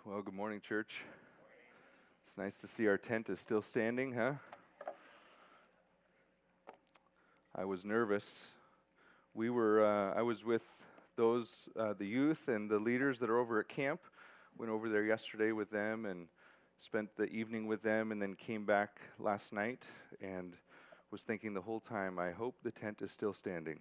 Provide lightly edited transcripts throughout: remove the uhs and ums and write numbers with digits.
Well, good morning, church. It's nice to see our tent is still standing, huh? I was nervous. I was with the youth and the leaders that are over at camp. Went over there yesterday with them and spent the evening with them, and then came back last night and was thinking the whole time, I hope the tent is still standing.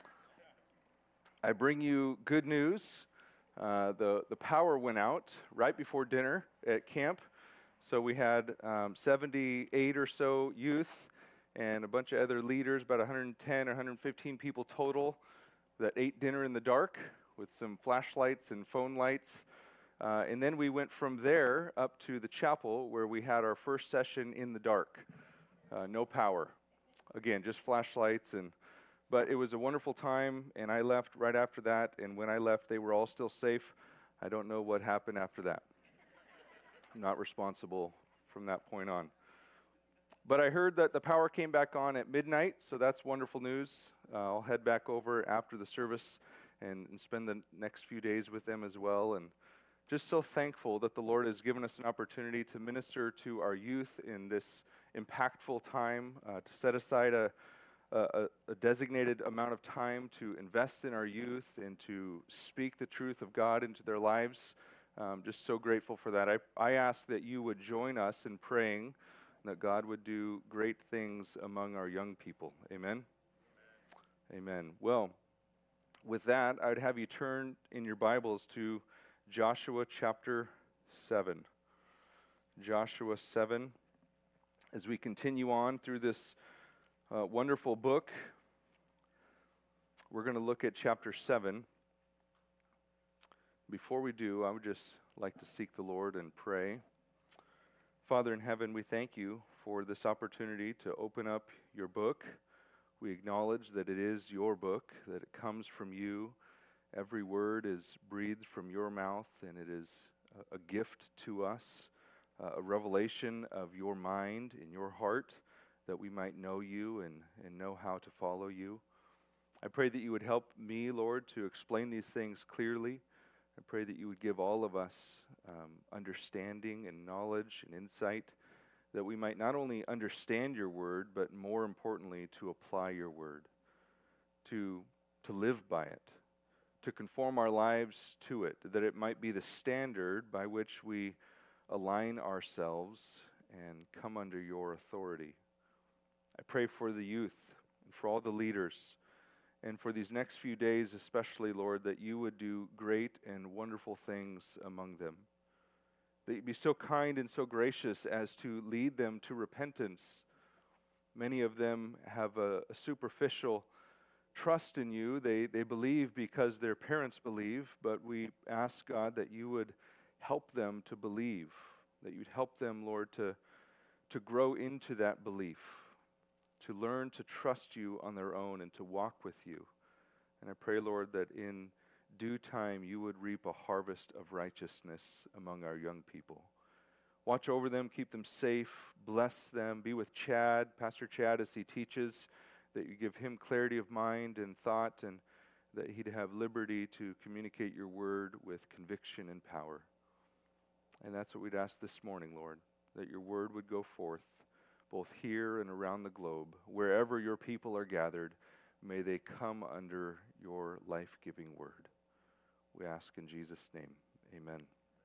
I bring you good news. The power went out right before dinner at camp, so we had 78 or so youth and a bunch of other leaders, about 110 or 115 people total, that ate dinner in the dark with some flashlights and phone lights. And then we went from there up to the chapel where we had our first session in the dark. No power. Again, just flashlights But it was a wonderful time, and I left right after that, and when I left, they were all still safe. I don't know what happened after that. I'm not responsible from that point on. But I heard that the power came back on at midnight, so that's wonderful news. I'll head back over after the service and spend the next few days with them as well, and just so thankful that the Lord has given us an opportunity to minister to our youth in this impactful time, to set aside a designated amount of time to invest in our youth and to speak the truth of God into their lives. Just so grateful for that. I ask that you would join us in praying that God would do great things among our young people. Amen? Amen. Well, with that, I'd have you turn in your Bibles to Joshua chapter 7. Joshua 7. As we continue on through this wonderful book, we're going to look at chapter 7. Before we do, I would just like to seek the Lord and pray. Father in heaven, we thank you for this opportunity to open up your book. We acknowledge that it is your book, that it comes from you. Every word is breathed from your mouth, and it is a gift to us, a revelation of your mind and your heart, that we might know you and know how to follow you. I pray that you would help me, Lord, to explain these things clearly. I pray that you would give all of us understanding and knowledge and insight, that we might not only understand your word, but more importantly, to apply your word, to live by it, to conform our lives to it, that it might be the standard by which we align ourselves and come under your authority. I pray for the youth and for all the leaders, and for these next few days especially, Lord, that you would do great and wonderful things among them. That you'd be so kind and so gracious as to lead them to repentance. Many of them have a superficial trust in you. They believe because their parents believe, but we ask, God, that you would help them to believe, that you'd help them, Lord, to grow into that belief, to learn to trust you on their own and to walk with you. And I pray, Lord, that in due time you would reap a harvest of righteousness among our young people. Watch over them, keep them safe, bless them, be with Chad, Pastor Chad, as he teaches, that you give him clarity of mind and thought, and that he'd have liberty to communicate your word with conviction and power. And that's what we'd ask this morning, Lord, that your word would go forth both here and around the globe. Wherever your people are gathered, may they come under your life-giving word. We ask in Jesus' name, amen.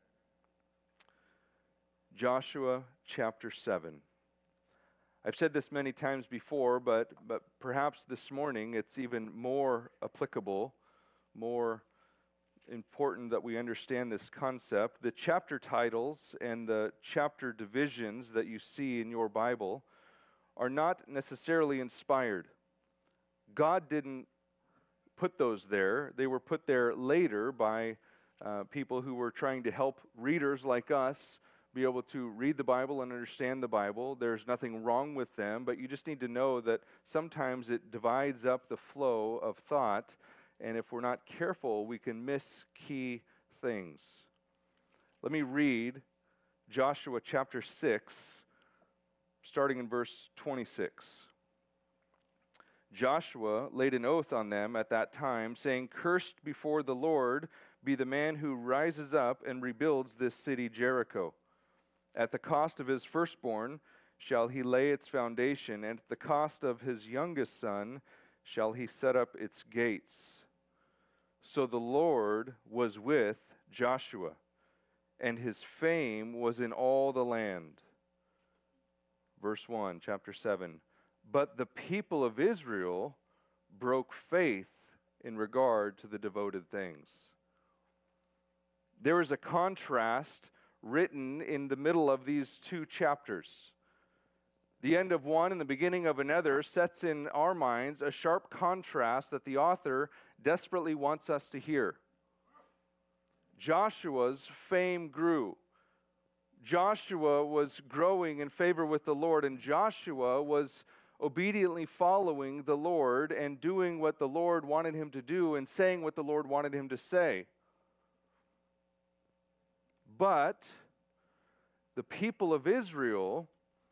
Joshua chapter 7. I've said this many times before, but perhaps this morning it's even more applicable, more important that we understand this concept. The chapter titles and the chapter divisions that you see in your Bible are not necessarily inspired. God didn't put those there. They were put there later by people who were trying to help readers like us be able to read the Bible and understand the Bible. There's nothing wrong with them, but you just need to know that sometimes it divides up the flow of thought, and if we're not careful, we can miss key things. Let me read Joshua chapter 6, starting in verse 26. Joshua laid an oath on them at that time, saying, "Cursed before the Lord be the man who rises up and rebuilds this city Jericho. At the cost of his firstborn shall he lay its foundation, and at the cost of his youngest son shall he set up its gates. So the Lord was with Joshua, and his fame was in all the land. Verse 1, chapter 7. But the people of Israel broke faith in regard to the devoted things. There is a contrast written in the middle of these two chapters. The end of one and the beginning of another sets in our minds a sharp contrast that the author desperately wants us to hear. Joshua's fame grew. Joshua was growing in favor with the Lord, and Joshua was obediently following the Lord and doing what the Lord wanted him to do and saying what the Lord wanted him to say. But the people of Israel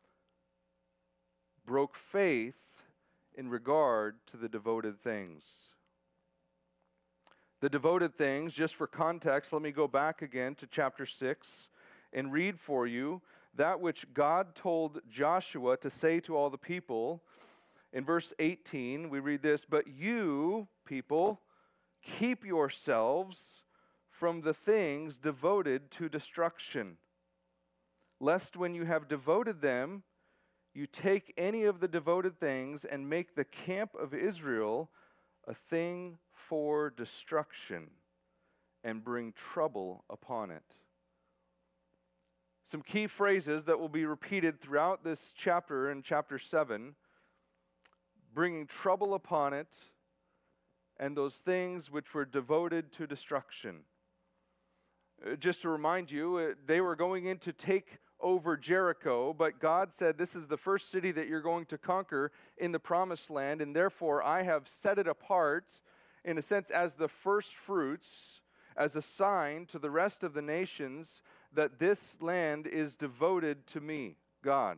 broke faith in regard to the devoted things. The devoted things, just for context, let me go back again to chapter 6 and read for you that which God told Joshua to say to all the people. In verse 18, we read this, "But you, people, keep yourselves from the things devoted to destruction, lest when you have devoted them, you take any of the devoted things and make the camp of Israel a thing for destruction and bring trouble upon it." Some key phrases that will be repeated throughout this chapter in chapter 7, bringing trouble upon it and those things which were devoted to destruction. Just to remind you, they were going in to take over Jericho, but God said, this is the first city that you're going to conquer in the promised land, and therefore I have set it apart, in a sense, as the first fruits, as a sign to the rest of the nations that this land is devoted to me, God.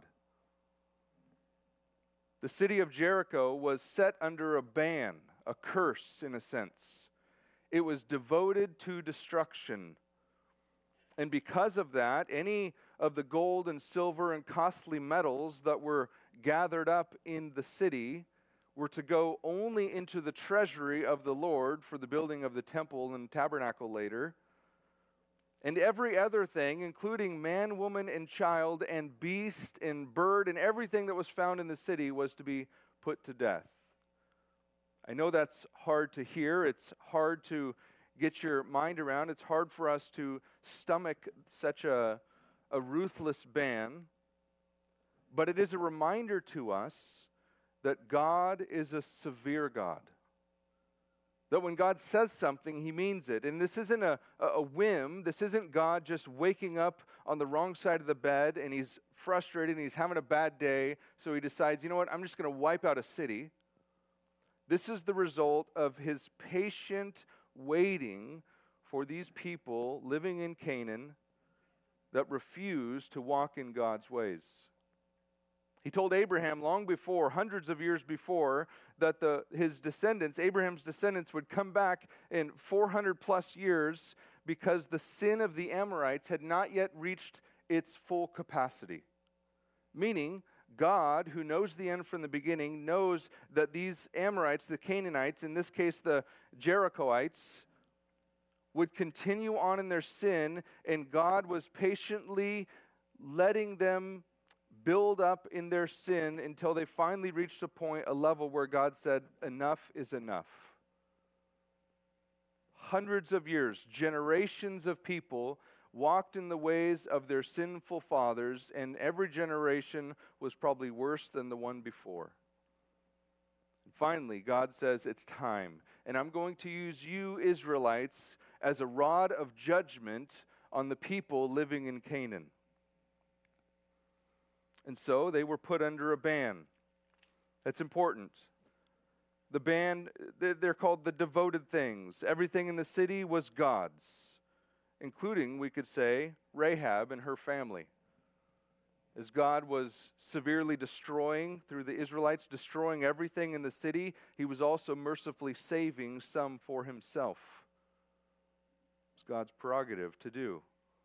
The city of Jericho was set under a ban, a curse in a sense. It was devoted to destruction. And because of that, any of the gold and silver and costly metals that were gathered up in the city were to go only into the treasury of the Lord for the building of the temple and tabernacle later. And every other thing, including man, woman, and child, and beast, and bird, and everything that was found in the city was to be put to death. I know that's hard to hear. It's hard to get your mind around. It's hard for us to stomach such a ruthless ban. But it is a reminder to us that God is a severe God. That when God says something, He means it. And this isn't a whim. This isn't God just waking up on the wrong side of the bed and He's frustrated and He's having a bad day, so He decides, you know what, I'm just going to wipe out a city. This is the result of His patient waiting for these people living in Canaan that refuse to walk in God's ways. He told Abraham long before, hundreds of years before, that his descendants, Abraham's descendants, would come back in 400 plus years because the sin of the Amorites had not yet reached its full capacity. Meaning, God, who knows the end from the beginning, knows that these Amorites, the Canaanites, in this case the Jerichoites, would continue on in their sin, and God was patiently letting them build up in their sin until they finally reached a level where God said, enough is enough. Hundreds of years, generations of people walked in the ways of their sinful fathers, and every generation was probably worse than the one before. And finally, God says, it's time, and I'm going to use you, Israelites, as a rod of judgment on the people living in Canaan. And so they were put under a ban. That's important. The ban, they're called the devoted things. Everything in the city was God's, including, we could say, Rahab and her family. As God was severely destroying, through the Israelites, destroying everything in the city, He was also mercifully saving some for Himself. It's God's prerogative to do.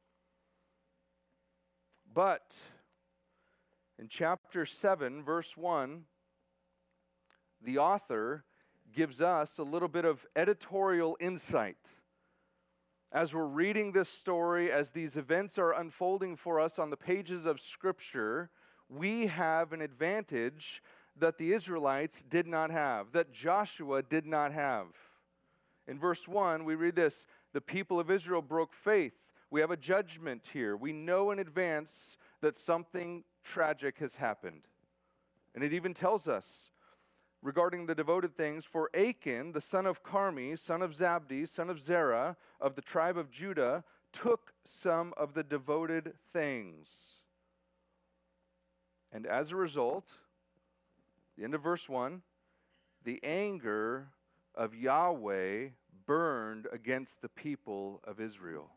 But in chapter 7, verse 1, the author gives us a little bit of editorial insight. As we're reading this story, as these events are unfolding for us on the pages of Scripture, we have an advantage that the Israelites did not have, that Joshua did not have. In verse 1, we read this: the people of Israel broke faith. We have a judgment here. We know in advance that something tragic has happened. And it even tells us regarding the devoted things, for Achan, the son of Carmi, son of Zabdi, son of Zerah, of the tribe of Judah, took some of the devoted things. And as a result, the end of verse 1, the anger of Yahweh burned against the people of Israel.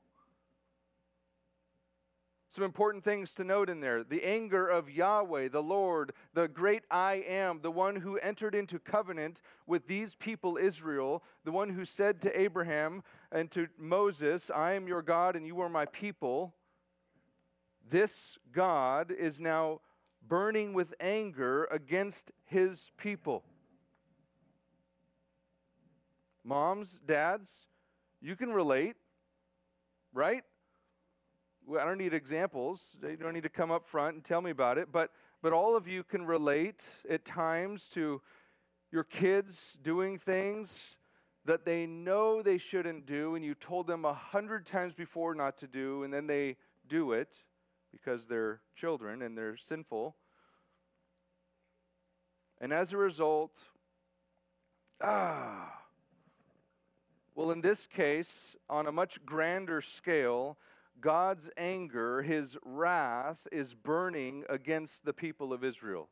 Some important things to note in there. The anger of Yahweh, the Lord, the great I am, the one who entered into covenant with these people, Israel, the one who said to Abraham and to Moses, I am your God and you are my people. This God is now burning with anger against his people. Moms, dads, you can relate, right? I don't need examples. You don't need to come up front and tell me about it. But all of you can relate at times to your kids doing things that they know they shouldn't do, and you told them 100 times before not to do, and then they do it because they're children and they're sinful. And as a result, well, in this case, on a much grander scale, God's anger, his wrath, is burning against the people of Israel.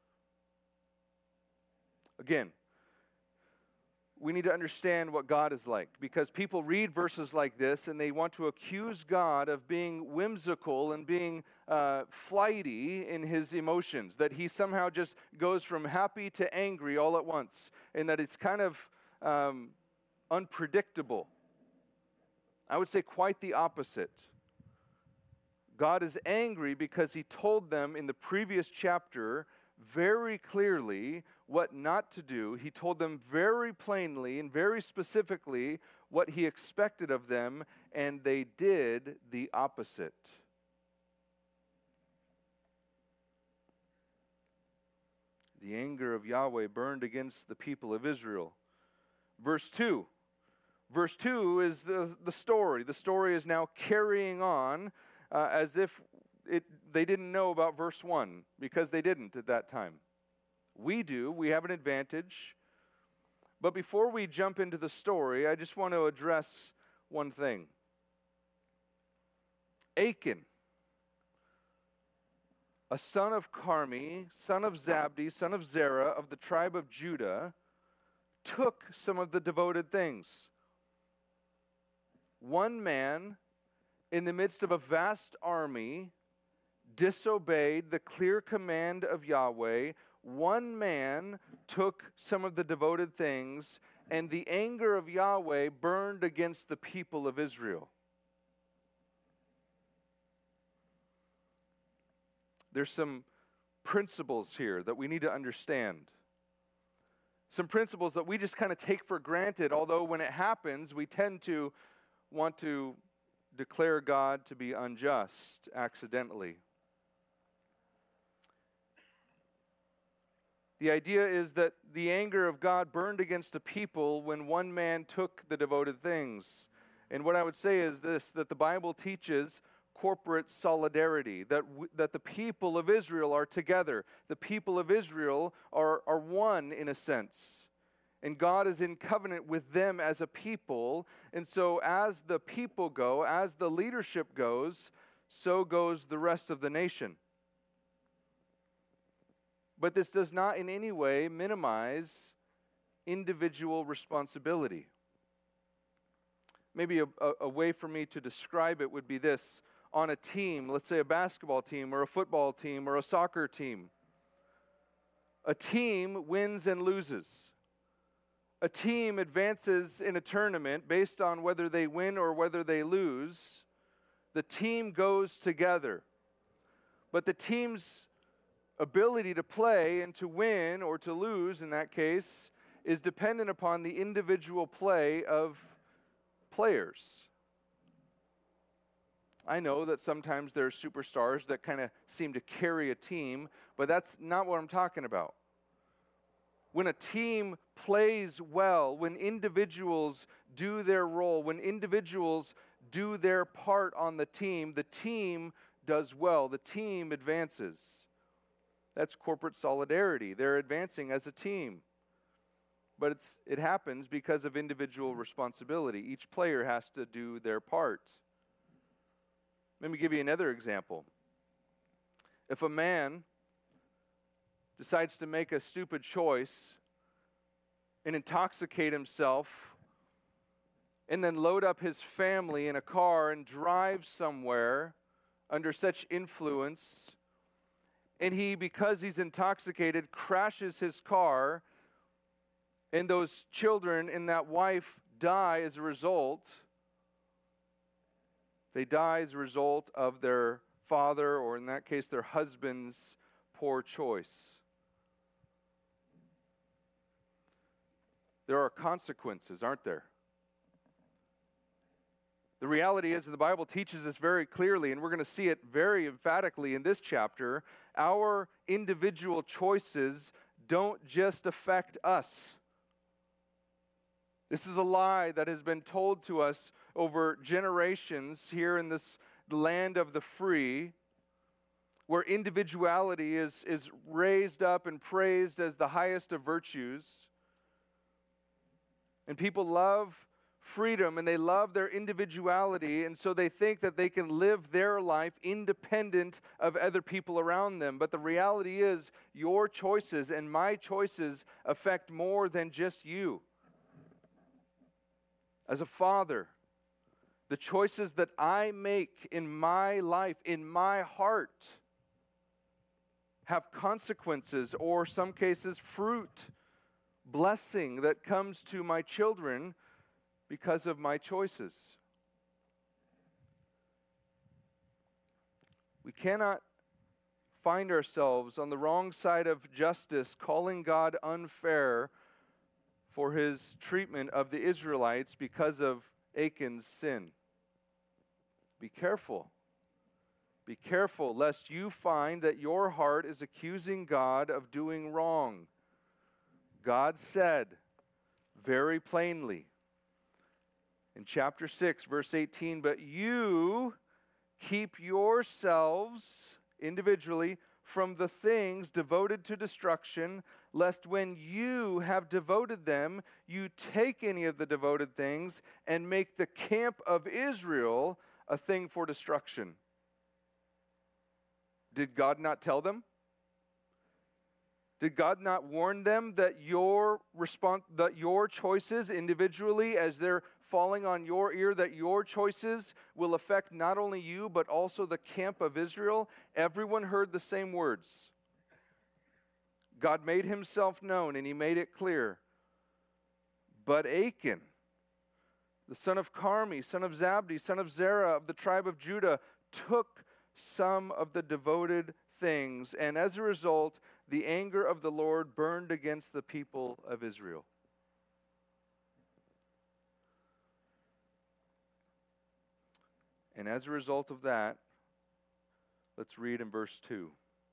Again, we need to understand what God is like, because people read verses like this and they want to accuse God of being whimsical and being flighty in his emotions, that he somehow just goes from happy to angry all at once, and that it's kind of unpredictable. I would say quite the opposite. God is angry because he told them in the previous chapter very clearly what not to do. He told them very plainly and very specifically what he expected of them, and they did the opposite. The anger of Yahweh burned against the people of Israel. Verse 2. Verse 2 is the story. The story is now carrying on as if they didn't know about verse 1, because they didn't at that time. We do. We have an advantage. But before we jump into the story, I just want to address one thing. Achan, a son of Carmi, son of Zabdi, son of Zerah, of the tribe of Judah, took some of the devoted things. One man, in the midst of a vast army, disobeyed the clear command of Yahweh. One man took some of the devoted things, and the anger of Yahweh burned against the people of Israel. There's some principles here that we need to understand. Some principles that we just kind of take for granted, although when it happens, we tend to want to declare God to be unjust accidentally. The idea is that the anger of God burned against a people when one man took the devoted things. And what I would say is this, that the Bible teaches corporate solidarity, that the people of Israel are together. The people of Israel are one in a sense. And God is in covenant with them as a people. And so as the people go, as the leadership goes, so goes the rest of the nation. But this does not in any way minimize individual responsibility. Maybe a way for me to describe it would be this. On a team, let's say a basketball team or a football team or a soccer team, a team wins and loses. a team advances in a tournament based on whether they win or whether they lose, the team goes together. But the team's ability to play and to win or to lose, in that case, is dependent upon the individual play of players. I know that sometimes there are superstars that kind of seem to carry a team, but that's not what I'm talking about. When a team plays well, when individuals do their role, when individuals do their part on the team does well, the team advances. That's corporate solidarity. They're advancing as a team. But it happens because of individual responsibility. Each player has to do their part. Let me give you another example. If a man decides to make a stupid choice and intoxicate himself and then load up his family in a car and drive somewhere under such influence, and he, because he's intoxicated, crashes his car, and those children and that wife die as a result. They die as a result of their father, or in that case, their husband's poor choice. There are consequences, aren't there? The reality is, the Bible teaches us very clearly, and we're going to see it very emphatically in this chapter, our individual choices don't just affect us. This is a lie that has been told to us over generations here in this land of the free, where individuality is raised up and praised as the highest of virtues. And people love freedom and they love their individuality, and so they think that they can live their life independent of other people around them. But the reality is, your choices and my choices affect more than just you. As a father, the choices that I make in my life, in my heart, have consequences, or some cases fruit, blessing that comes to my children because of my choices. We cannot find ourselves on the wrong side of justice, calling God unfair for his treatment of the Israelites because of Achan's sin. Be careful. Be careful lest you find that your heart is accusing God of doing wrong. God said very plainly in chapter 6, verse 18, "But you keep yourselves individually from the things devoted to destruction, lest when you have devoted them, you take any of the devoted things and make the camp of Israel a thing for destruction." Did God not tell them? Did God not warn them that your choices individually, as they're falling on your ear, that your choices will affect not only you, but also the camp of Israel? Everyone heard the same words. God made himself known, and he made it clear. But Achan, the son of Carmi, son of Zabdi, son of Zerah of the tribe of Judah, took some of the devoted things, and as a result, the anger of the Lord burned against the people of Israel. And as a result of that, let's read in verse 2.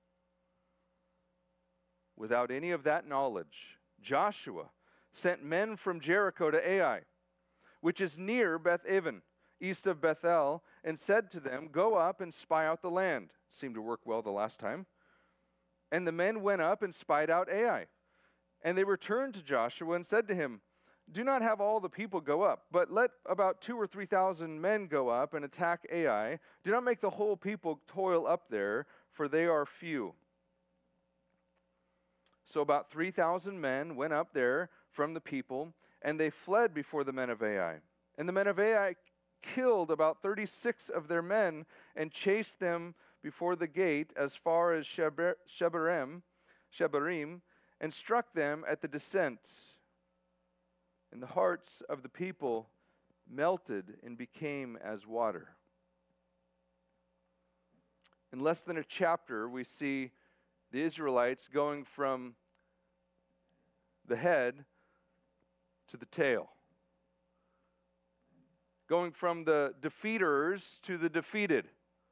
Without any of that knowledge, Joshua sent men from Jericho to Ai, which is near Beth-aven, east of Bethel, and said to them, "Go up and spy out the land." Seemed to work well the last time. And the men went up and spied out Ai. And they returned to Joshua and said to him, "Do not have all the people go up, but let about 2,000 or 3,000 men go up and attack Ai. Do not make the whole people toil up there, for they are few." So about 3,000 men went up there from the people, and they fled before the men of Ai. And the men of Ai killed about 36 of their men and chased them before the gate as far as Shebarim, and struck them at the descent. And the hearts of the people melted and became as water. In less than a chapter, we see the Israelites going from the head to the tail. Going from the defeaters to the defeated.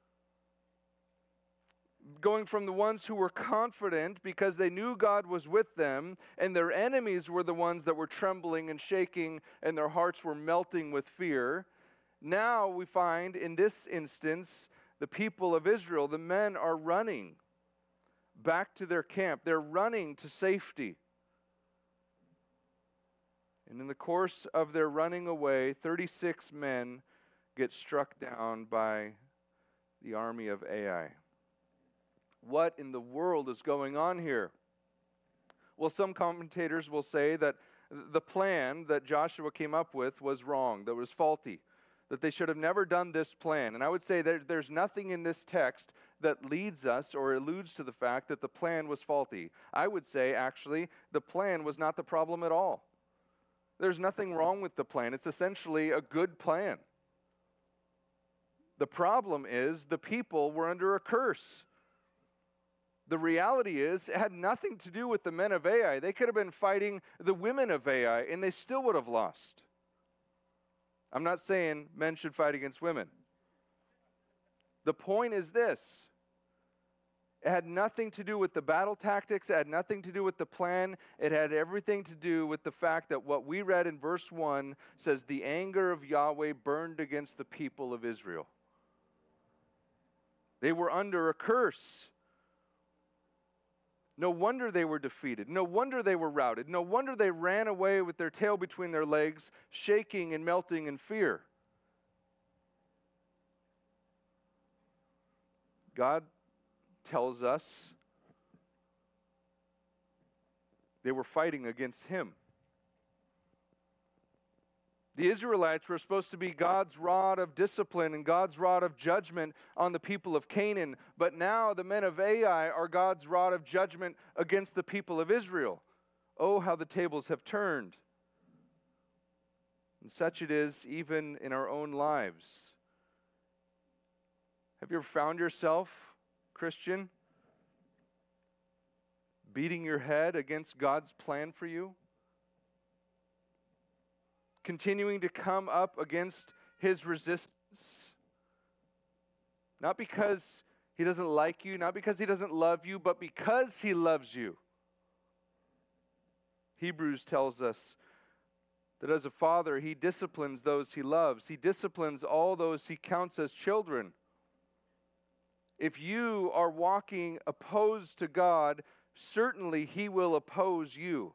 Going from the ones who were confident because they knew God was with them, and their enemies were the ones that were trembling and shaking, and their hearts were melting with fear. Now we find in this instance, the people of Israel, the men are running back to their camp. They're running to safety. And in the course of their running away, 36 men get struck down by the army of Ai. What in the world is going on here? Well, some commentators will say that the plan that Joshua came up with was wrong, that was faulty, that they should have never done this plan. And I would say that there's nothing in this text that leads us or alludes to the fact that the plan was faulty. I would say, actually, the plan was not the problem at all. There's nothing wrong with the plan. It's essentially a good plan. The problem is the people were under a curse. The reality is, it had nothing to do with the men of Ai. They could have been fighting the women of Ai, and they still would have lost. I'm not saying men should fight against women. The point is this. It had nothing to do with the battle tactics. It had nothing to do with the plan. It had everything to do with the fact that what we read in verse 1 says, the anger of Yahweh burned against the people of Israel. They were under a curse. No wonder they were defeated. No wonder they were routed. No wonder they ran away with their tail between their legs, shaking and melting in fear. God tells us they were fighting against Him. The Israelites were supposed to be God's rod of discipline and God's rod of judgment on the people of Canaan, but now the men of Ai are God's rod of judgment against the people of Israel. Oh, how the tables have turned. And such it is even in our own lives. Have you ever found yourself, Christian, beating your head against God's plan for you? Continuing to come up against His resistance? Not because He doesn't like you, not because He doesn't love you, but because He loves you. Hebrews tells us that as a father, He disciplines those He loves. He disciplines all those He counts as children. If you are walking opposed to God, certainly He will oppose you.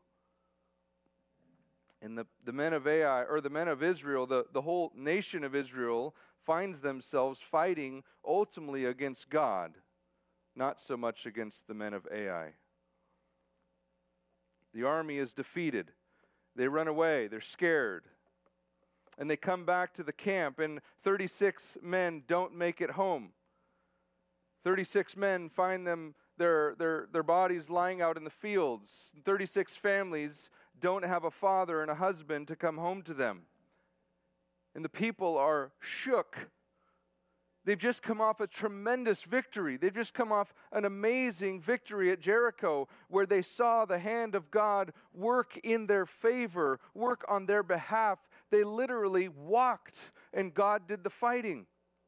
And the men of Ai, or the men of Israel, the whole nation of Israel, finds themselves fighting ultimately against God, not so much against the men of Ai. The army is defeated. They run away. They're scared. And they come back to the camp, and 36 men don't make it home. 36 men find their bodies lying out in the fields. 36 families don't have a father and a husband to come home to them. And the people are shook. They've just come off a tremendous victory. They've just come off an amazing victory at Jericho, where they saw the hand of God work in their favor, work on their behalf. They literally walked, and God did the fighting.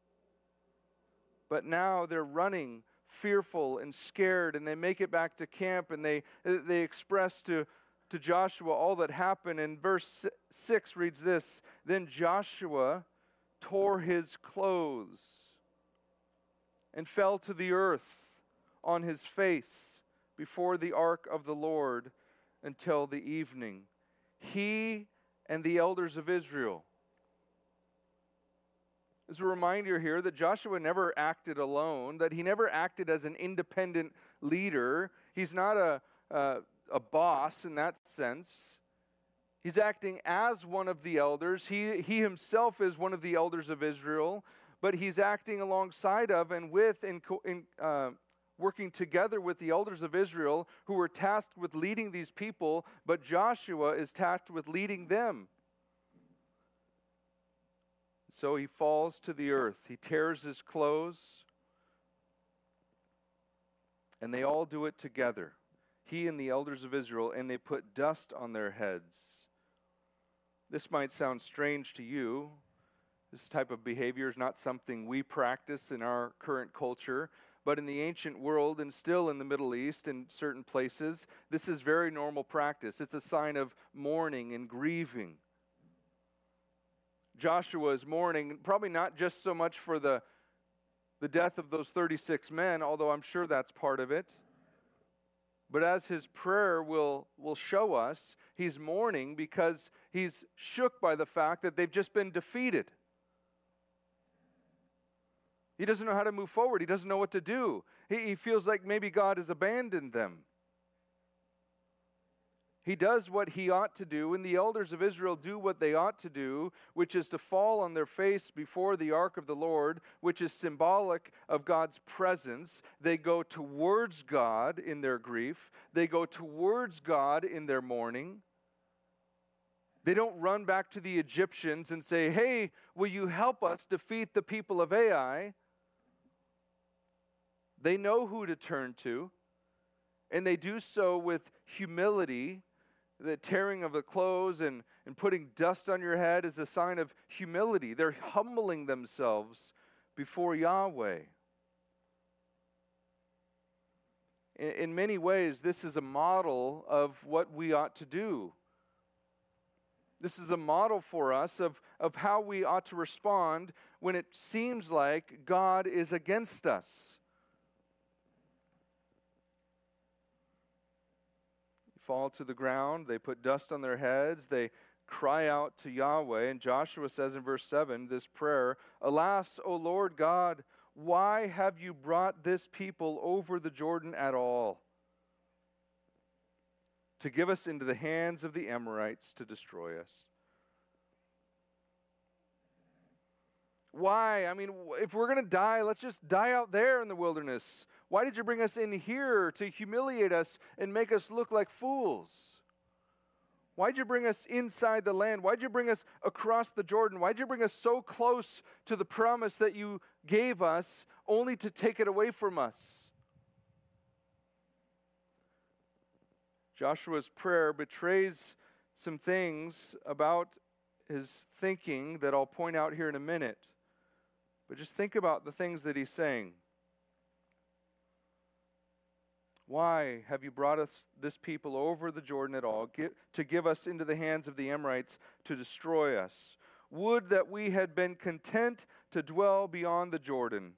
But now they're running, fearful and scared, and they make it back to camp, and they express to Joshua all that happened. And verse 6 reads this: Then Joshua tore his clothes and fell to the earth on his face before the ark of the Lord until the evening, he and the elders of Israel. There's a reminder here that Joshua never acted alone, that he never acted as an independent leader. He's not a boss in that sense. He's acting as one of the elders. He himself is one of the elders of Israel, but he's acting alongside of and with working together with the elders of Israel who were tasked with leading these people, but Joshua is tasked with leading them. So he falls to the earth. He tears his clothes, and they all do it together. He and the elders of Israel, and they put dust on their heads. This might sound strange to you. This type of behavior is not something we practice in our current culture, but in the ancient world and still in the Middle East in certain places, this is very normal practice. It's a sign of mourning and grieving. Joshua is mourning, probably not just so much for the death of those 36 men, although I'm sure that's part of it. But as his prayer will show us, he's mourning because he's shook by the fact that they've just been defeated. He doesn't know how to move forward. He doesn't know what to do. He feels like maybe God has abandoned them. He does what he ought to do, and the elders of Israel do what they ought to do, which is to fall on their face before the ark of the Lord, which is symbolic of God's presence. They go towards God in their grief. They go towards God in their mourning. They don't run back to the Egyptians and say, "Hey, will you help us defeat the people of Ai?" They know who to turn to, and they do so with humility. The tearing of the clothes and putting dust on your head is a sign of humility. They're humbling themselves before Yahweh. In many ways, this is a model of what we ought to do. This is a model for us of how we ought to respond when it seems like God is against us. Fall to the ground, they put dust on their heads, they cry out to Yahweh, and Joshua says in verse 7, this prayer, "Alas, O Lord God, why have you brought this people over the Jordan at all? To give us into the hands of the Amorites to destroy us." Why? I mean, if we're going to die, let's just die out there in the wilderness. Why did you bring us in here to humiliate us and make us look like fools? Why did you bring us inside the land? Why did you bring us across the Jordan? Why did you bring us so close to the promise that you gave us only to take it away from us? Joshua's prayer betrays some things about his thinking that I'll point out here in a minute. But just think about the things that he's saying. Why have you brought us, this people, over the Jordan at all, to give us into the hands of the Amorites to destroy us? Would that we had been content to dwell beyond the Jordan.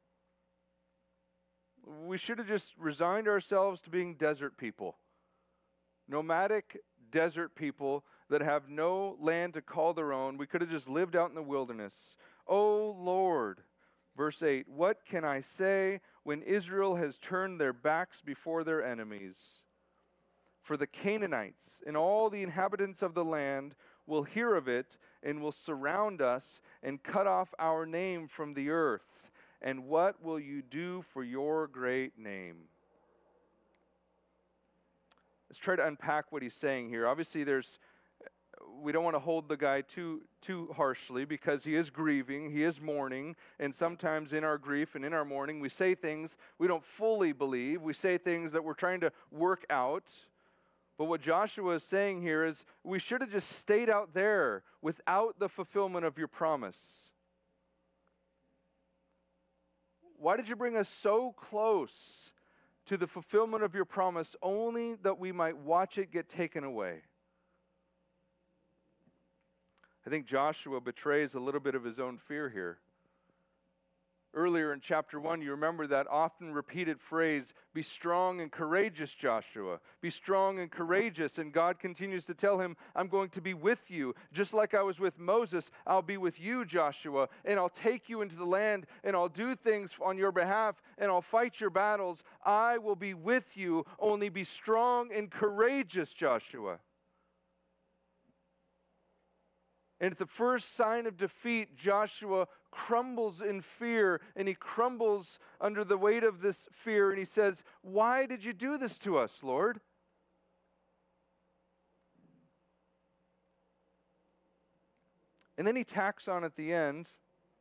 We should have just resigned ourselves to being desert people. Nomadic desert people that have no land to call their own. We could have just lived out in the wilderness. "O Lord," verse 8, "what can I say when Israel has turned their backs before their enemies? For the Canaanites and all the inhabitants of the land will hear of it and will surround us and cut off our name from the earth. And what will you do for your great name?" Let's try to unpack what he's saying here. Obviously, we don't want to hold the guy too harshly because he is grieving, he is mourning, and sometimes in our grief and in our mourning, we say things we don't fully believe. We say things that we're trying to work out. But what Joshua is saying here is we should have just stayed out there without the fulfillment of your promise. Why did you bring us so close to the fulfillment of your promise only that we might watch it get taken away? I think Joshua betrays a little bit of his own fear here. Earlier in chapter 1, you remember that often repeated phrase, "Be strong and courageous, Joshua. Be strong and courageous." And God continues to tell him, "I'm going to be with you. Just like I was with Moses, I'll be with you, Joshua. And I'll take you into the land, and I'll do things on your behalf, and I'll fight your battles. I will be with you. Only be strong and courageous, Joshua." And at the first sign of defeat, Joshua crumbles in fear, and he crumbles under the weight of this fear, and he says, "Why did you do this to us, Lord?" And then he tacks on at the end,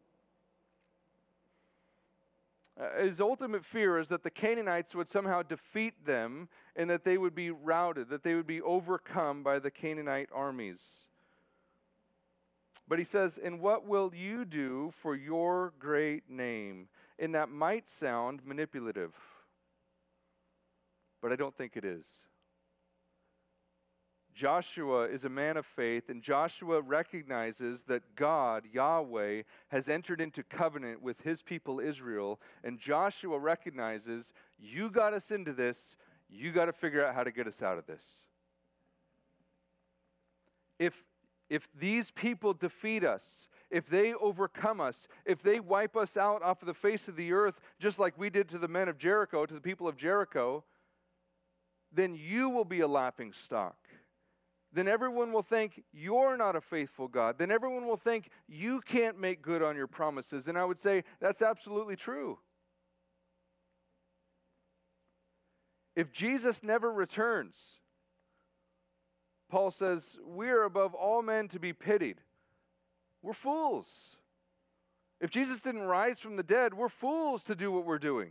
his ultimate fear is that the Canaanites would somehow defeat them and that they would be routed, that they would be overcome by the Canaanite armies. But he says, "And what will you do for your great name?" And that might sound manipulative, but I don't think it is. Joshua is a man of faith, and Joshua recognizes that God, Yahweh, has entered into covenant with his people Israel, and Joshua recognizes, you got us into this, you got to figure out how to get us out of this. If these people defeat us, if they overcome us, if they wipe us out off of the face of the earth, just like we did to the men of Jericho, to the people of Jericho, then you will be a laughing stock. Then everyone will think you're not a faithful God. Then everyone will think you can't make good on your promises. And I would say that's absolutely true. If Jesus never returns, Paul says, we are above all men to be pitied. We're fools. If Jesus didn't rise from the dead, we're fools to do what we're doing.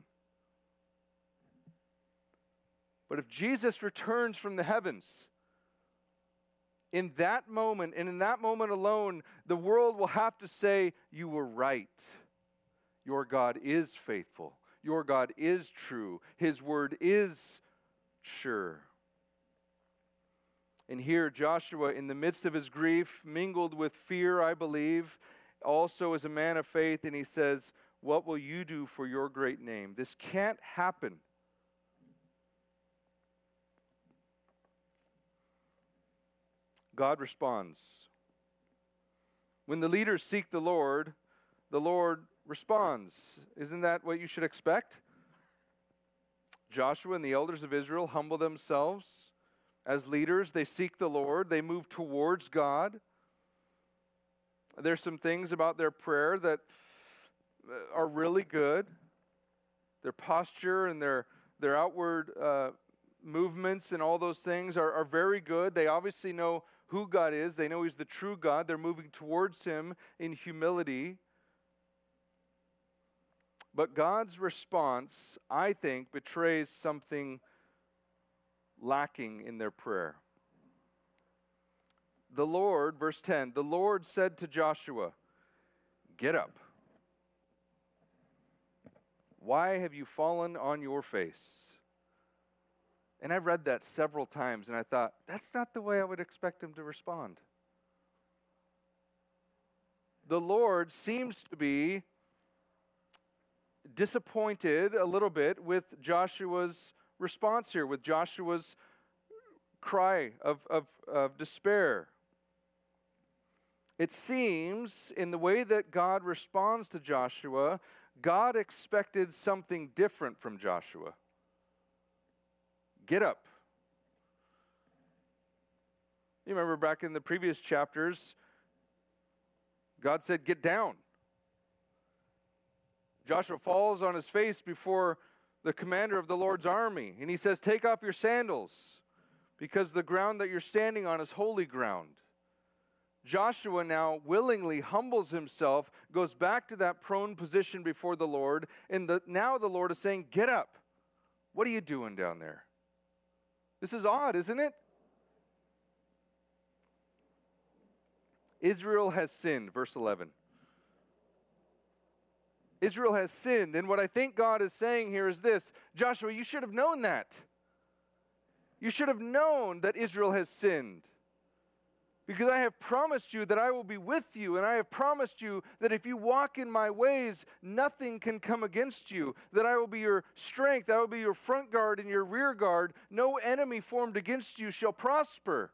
But if Jesus returns from the heavens, in that moment, and in that moment alone, the world will have to say, you were right. Your God is faithful. Your God is true. His word is sure. And here, Joshua, in the midst of his grief, mingled with fear, I believe, also is a man of faith, and he says, what will you do for your great name? This can't happen. God responds. When the leaders seek the Lord responds. Isn't that what you should expect? Joshua and the elders of Israel humble themselves. As leaders, they seek the Lord. They move towards God. There's some things about their prayer that are really good. Their posture and their outward movements and all those things are very good. They obviously know who God is. They know He's the true God. They're moving towards Him in humility. But God's response, I think, betrays something lacking in their prayer. The Lord, verse 10, the Lord said to Joshua, "Get up. Why have you fallen on your face?" And I've read that several times, and I thought, that's not the way I would expect him to respond. The Lord seems to be disappointed a little bit with Joshua's response here, with Joshua's cry of despair. It seems, in the way that God responds to Joshua, God expected something different from Joshua. Get up. You remember back in the previous chapters, God said, get down. Joshua falls on his face before the commander of the Lord's army, and he says, take off your sandals, because the ground that you're standing on is holy ground. Joshua now willingly humbles himself, goes back to that prone position before the Lord, and now the Lord is saying, get up. What are you doing down there? This is odd, isn't it? Israel has sinned, verse 11. Israel has sinned, and what I think God is saying here is this: Joshua, you should have known that. You should have known that Israel has sinned. Because I have promised you that I will be with you, and I have promised you that if you walk in my ways, nothing can come against you. That I will be your strength, I will be your front guard and your rear guard. No enemy formed against you shall prosper.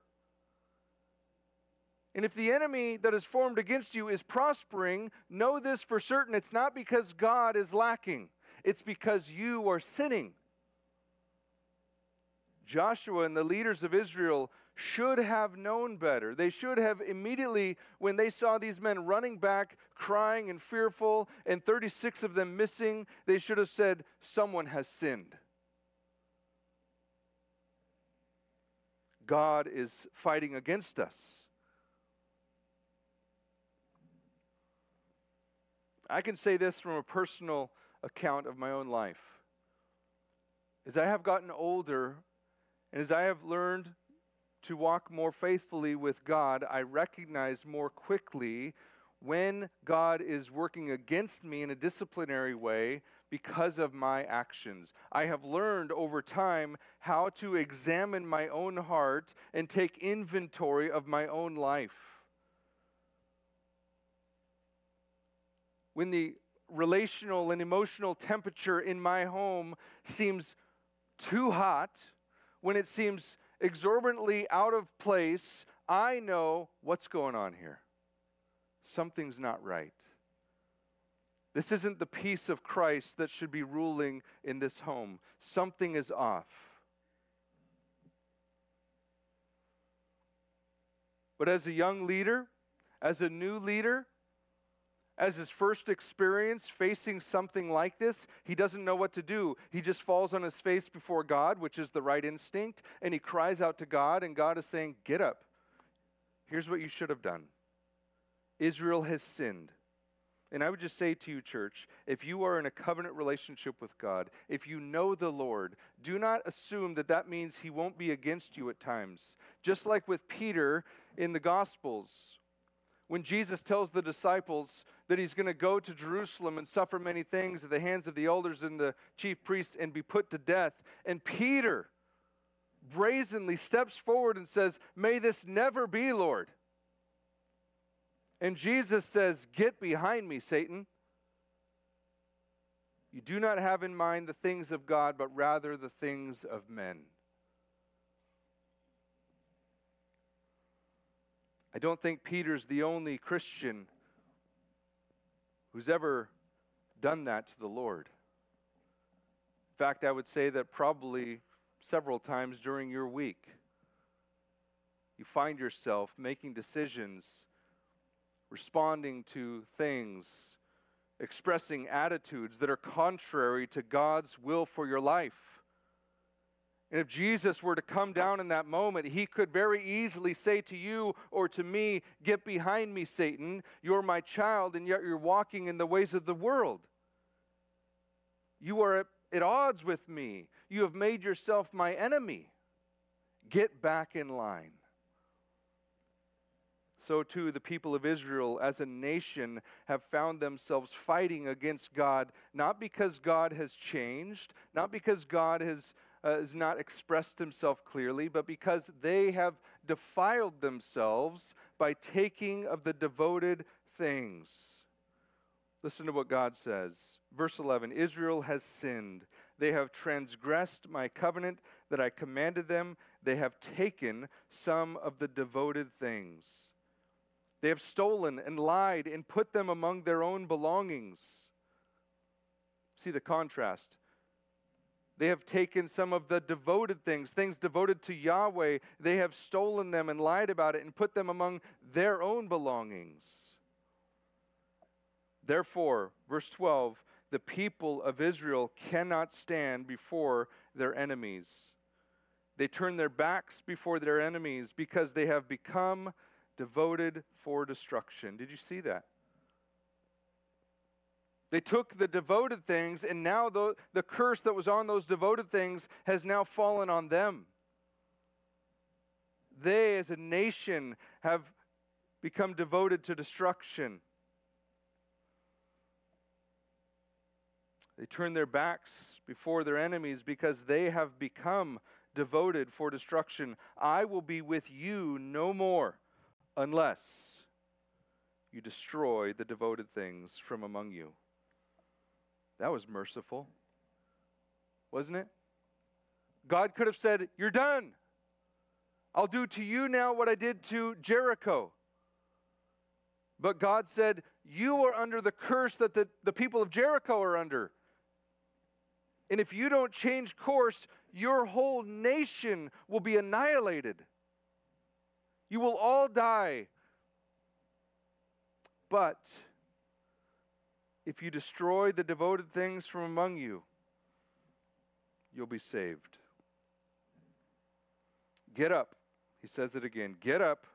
And if the enemy that is formed against you is prospering, know this for certain: it's not because God is lacking. It's because you are sinning. Joshua and the leaders of Israel should have known better. They should have immediately, when they saw these men running back, crying and fearful, and 36 of them missing, they should have said, someone has sinned. God is fighting against us. I can say this from a personal account of my own life. As I have gotten older, and as I have learned to walk more faithfully with God, I recognize more quickly when God is working against me in a disciplinary way because of my actions. I have learned over time how to examine my own heart and take inventory of my own life. When the relational and emotional temperature in my home seems too hot, when it seems exorbitantly out of place, I know what's going on here. Something's not right. This isn't the peace of Christ that should be ruling in this home. Something is off. But as a young leader, as a new leader, as his first experience facing something like this, he doesn't know what to do. He just falls on his face before God, which is the right instinct, and he cries out to God, and God is saying, get up. Here's what you should have done. Israel has sinned. And I would just say to you, church, if you are in a covenant relationship with God, if you know the Lord, do not assume that that means he won't be against you at times. Just like with Peter in the Gospels, when Jesus tells the disciples that he's going to go to Jerusalem and suffer many things at the hands of the elders and the chief priests and be put to death, and Peter brazenly steps forward and says, "May this never be, Lord." And Jesus says, "Get behind me, Satan. You do not have in mind the things of God, but rather the things of men." I don't think Peter's the only Christian who's ever done that to the Lord. In fact, I would say that probably several times during your week, you find yourself making decisions, responding to things, expressing attitudes that are contrary to God's will for your life. And if Jesus were to come down in that moment, he could very easily say to you or to me, "Get behind me, Satan. You're my child, and yet you're walking in the ways of the world. You are at odds with me. You have made yourself my enemy. Get back in line." So too, the people of Israel as a nation have found themselves fighting against God, not because God has changed, not because God has not expressed himself clearly, but because they have defiled themselves by taking of the devoted things. Listen to what God says. Verse 11, Israel has sinned. They have transgressed my covenant that I commanded them. They have taken some of the devoted things. They have stolen and lied and put them among their own belongings. See the contrast. They have taken some of the devoted things, things devoted to Yahweh. They have stolen them and lied about it and put them among their own belongings. Therefore, verse 12, the people of Israel cannot stand before their enemies. They turn their backs before their enemies because they have become devoted for destruction. Did you see that? They took the devoted things, and now the curse that was on those devoted things has now fallen on them. They, as a nation, have become devoted to destruction. They turn their backs before their enemies because they have become devoted for destruction. I will be with you no more unless you destroy the devoted things from among you. That was merciful, wasn't it? God could have said, "You're done. I'll do to you now what I did to Jericho." But God said, "You are under the curse that the people of Jericho are under. And if you don't change course, your whole nation will be annihilated." You will all die. But if you destroy the devoted things from among you, you'll be saved. Get up. He says it again. Get up.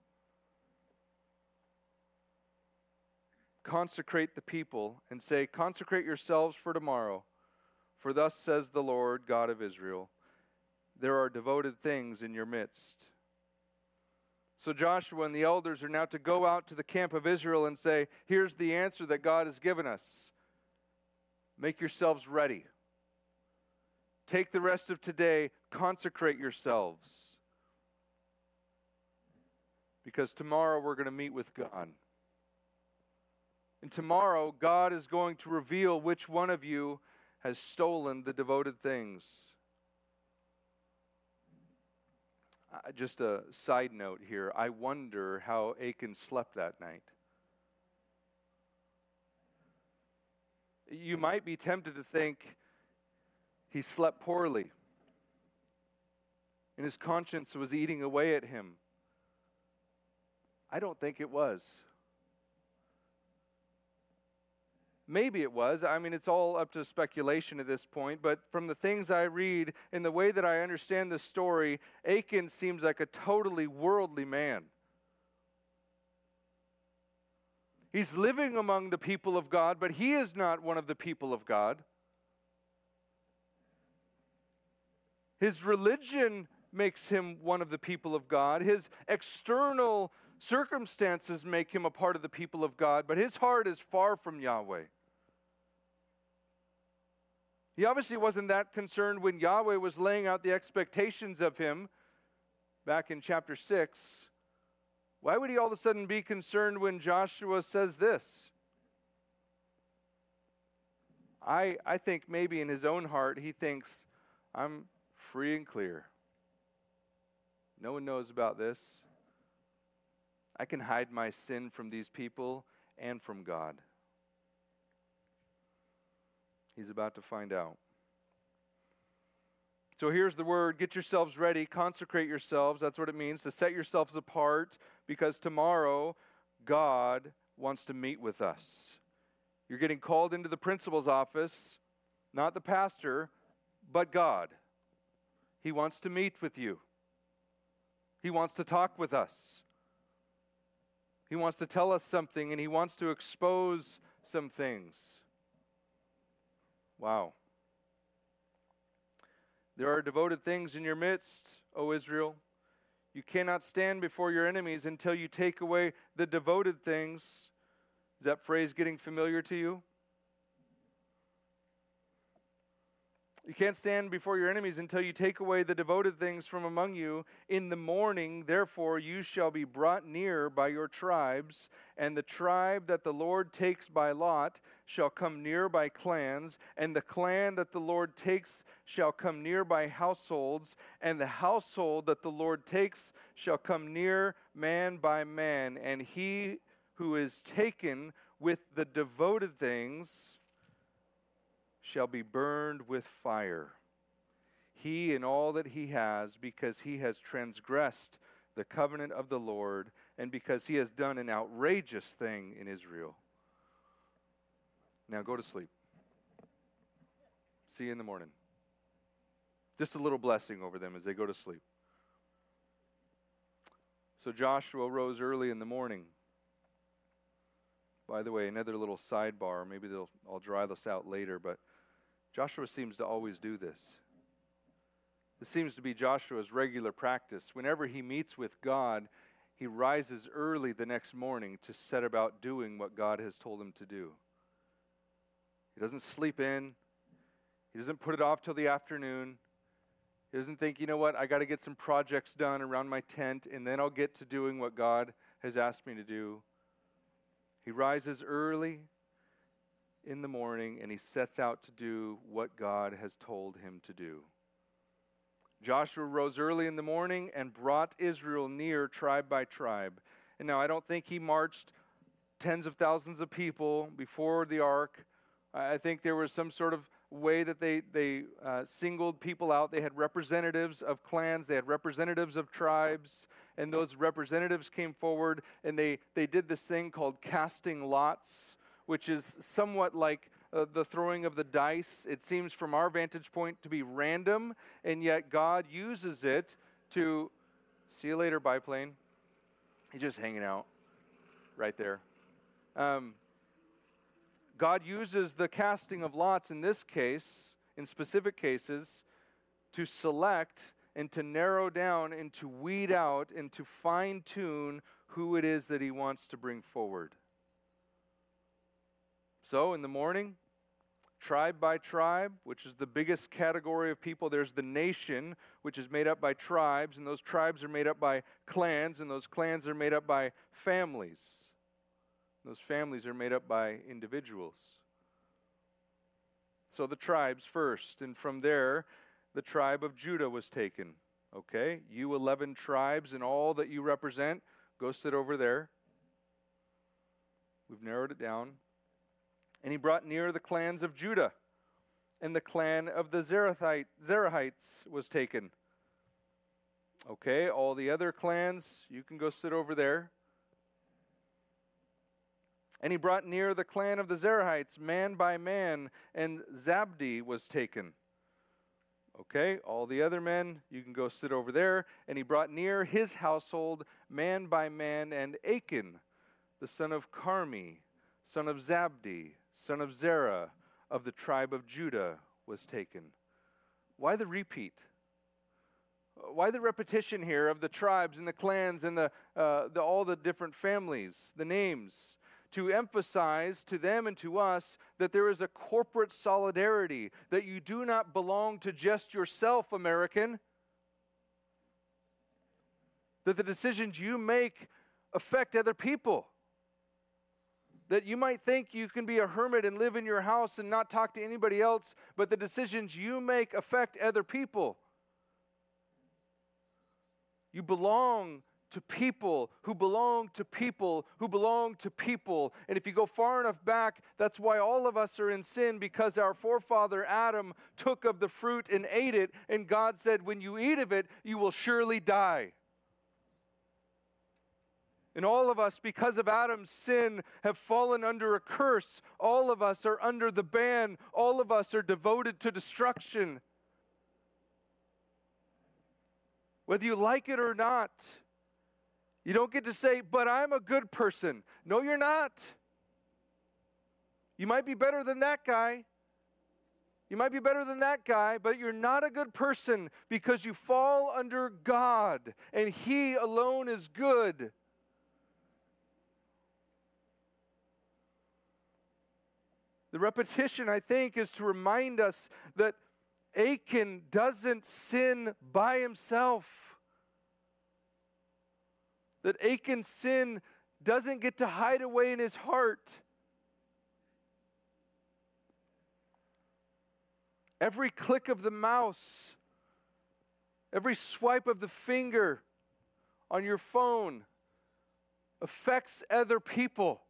Consecrate the people and say, consecrate yourselves for tomorrow. For thus says the Lord God of Israel, there are devoted things in your midst. So Joshua and the elders are now to go out to the camp of Israel and say, here's the answer that God has given us. Make yourselves ready. Take the rest of today, consecrate yourselves. Because tomorrow we're going to meet with God. And tomorrow God is going to reveal which one of you has stolen the devoted things. Just a side note here. I wonder how Achan slept that night. You might be tempted to think he slept poorly, and his conscience was eating away at him. I don't think it was. Maybe it was. I mean, it's all up to speculation at this point. But from the things I read and the way that I understand the story, Achan seems like a totally worldly man. He's living among the people of God, but he is not one of the people of God. His religion makes him one of the people of God. His external circumstances make him a part of the people of God, but his heart is far from Yahweh. He obviously wasn't that concerned when Yahweh was laying out the expectations of him back in chapter 6. Why would he all of a sudden be concerned when Joshua says this? I think maybe in his own heart he thinks, I'm free and clear. No one knows about this. I can hide my sin from these people and from God. He's about to find out. So here's the word, get yourselves ready, consecrate yourselves. That's what it means, to set yourselves apart, because tomorrow God wants to meet with us. You're getting called into the principal's office, not the pastor, but God. He wants to meet with you. He wants to talk with us. He wants to tell us something, and he wants to expose some things. Wow. There are devoted things in your midst, O Israel. You cannot stand before your enemies until you take away the devoted things. Is that phrase getting familiar to you? You can't stand before your enemies until you take away the devoted things from among you. In the morning, therefore, you shall be brought near by your tribes, and the tribe that the Lord takes by lot shall come near by clans, and the clan that the Lord takes shall come near by households, and the household that the Lord takes shall come near man by man, and he who is taken with the devoted things shall be burned with fire, he and all that he has, because he has transgressed the covenant of the Lord, and because he has done an outrageous thing in Israel. Now go to sleep. See you in the morning. Just a little blessing over them as they go to sleep. So Joshua rose early in the morning. By the way, another little sidebar, maybe I'll dry this out later, but Joshua seems to always do this. This seems to be Joshua's regular practice. Whenever he meets with God, he rises early the next morning to set about doing what God has told him to do. He doesn't sleep in. He doesn't put it off till the afternoon. He doesn't think, you know what, I got to get some projects done around my tent, and then I'll get to doing what God has asked me to do. He rises early in the morning, and he sets out to do what God has told him to do. Joshua rose early in the morning and brought Israel near tribe by tribe. And now I don't think he marched tens of thousands of people before the ark I think there was some sort of way that they singled people out. They had representatives of clans, they had representatives of tribes, and those representatives came forward, and they did this thing called casting lots, which is somewhat like the throwing of the dice. It seems from our vantage point to be random, and yet God uses it to, see you later, biplane. He's just hanging out right there. God uses the casting of lots in this case, in specific cases, to select and to narrow down and to weed out and to fine-tune who it is that he wants to bring forward. So in the morning, tribe by tribe, which is the biggest category of people, there's the nation, which is made up by tribes, and those tribes are made up by clans, and those clans are made up by families. Those families are made up by individuals. So the tribes first, and from there, the tribe of Judah was taken. Okay, you 11 tribes and all that you represent, go sit over there. We've narrowed it down. And he brought near the clans of Judah, and the clan of the Zerahites was taken. Okay, all the other clans, you can go sit over there. And he brought near the clan of the Zerahites, man by man, and Zabdi was taken. Okay, all the other men, you can go sit over there. And he brought near his household, man by man, and Achan, the son of Carmi, son of Zabdi, son of Zerah, of the tribe of Judah, was taken. Why the repeat? Why the repetition here of the tribes and the clans and all the different families, the names? To emphasize to them and to us that there is a corporate solidarity, that you do not belong to just yourself, American. That the decisions you make affect other people. That you might think you can be a hermit and live in your house and not talk to anybody else, but the decisions you make affect other people. You belong to people who belong to people who belong to people. And if you go far enough back, that's why all of us are in sin, because our forefather Adam took of the fruit and ate it, and God said, when you eat of it, you will surely die. And all of us, because of Adam's sin, have fallen under a curse. All of us are under the ban. All of us are devoted to destruction. Whether you like it or not, you don't get to say, but I'm a good person. No, you're not. You might be better than that guy. You might be better than that guy, but you're not a good person because you fall under God, and He alone is good. The repetition, I think, is to remind us that Achan doesn't sin by himself. That Achan's sin doesn't get to hide away in his heart. Every click of the mouse, every swipe of the finger on your phone affects other people.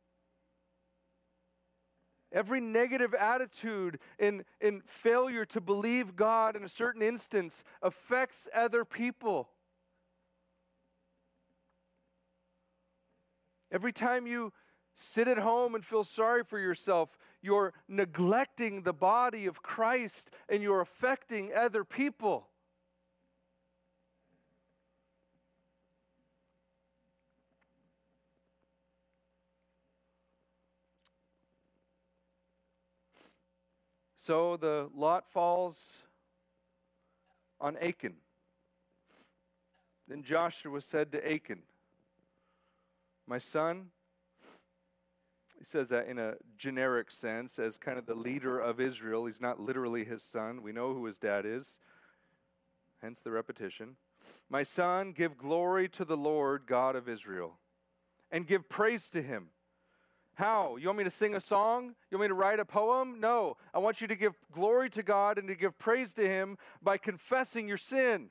Every negative attitude in failure to believe God in a certain instance affects other people. Every time you sit at home and feel sorry for yourself, you're neglecting the body of Christ and you're affecting other people. So the lot falls on Achan. Then Joshua said to Achan, my son, he says that in a generic sense, as kind of the leader of Israel. He's not literally his son. We know who his dad is, hence the repetition. My son, give glory to the Lord God of Israel, and give praise to Him. How? You want me to sing a song? You want me to write a poem? No. I want you to give glory to God and to give praise to Him by confessing your sin.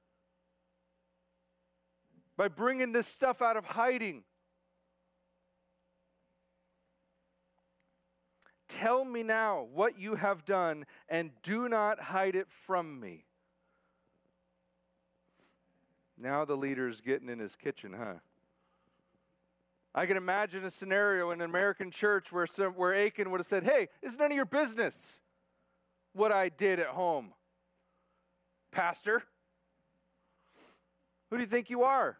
By bringing this stuff out of hiding. Tell me now what you have done, and do not hide it from me. Now the leader's getting in his kitchen, huh? I can imagine a scenario in an American church where Achan would have said, hey, it's none of your business what I did at home. Pastor, who do you think you are?